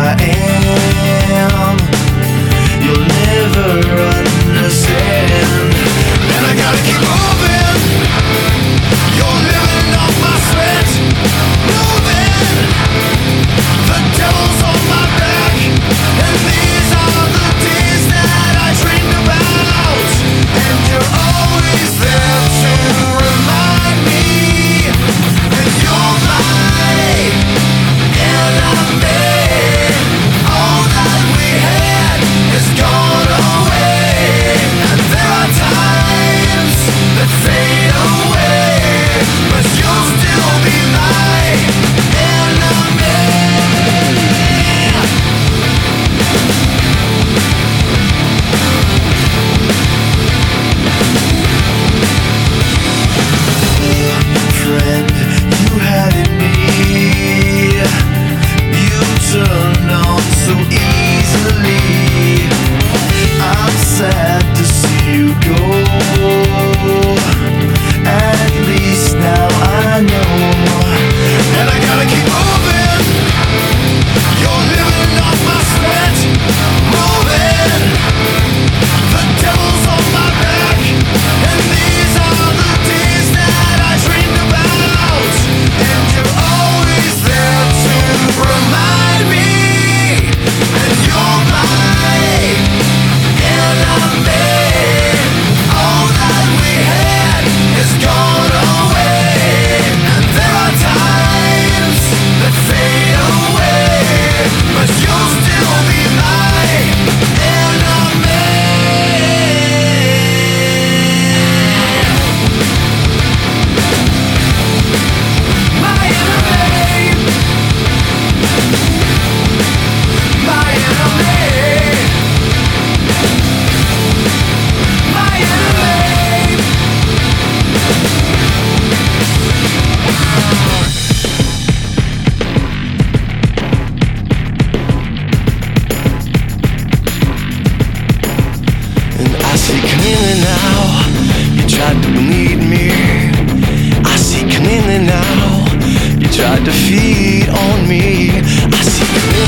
I am. You'll never understand. And I gotta keep moving. You're living off my sweat. Moving. The devil's on my back. And these are the days that I dreamed about. And you're always there to remind me. And you're my enemy. All that we had is gone away. And there are times that fade away, but you'll still be my enemy. Friend, you had in me. You turned on so easily. I'm sad to see you go. At least now I know. And I gotta keep moving. You're living off my sweat. Moving. The devil's on my back. And these are the days that I dreamed about. And you're always there to remind me. And you're my enemy. All that we had is gone away. And there are times that fade away, but you'll still be my enemy. My enemy. My enemy. My enemy. And I see clearly now, you tried to bleed me. I see clearly now, you tried to feed on me. I see clearly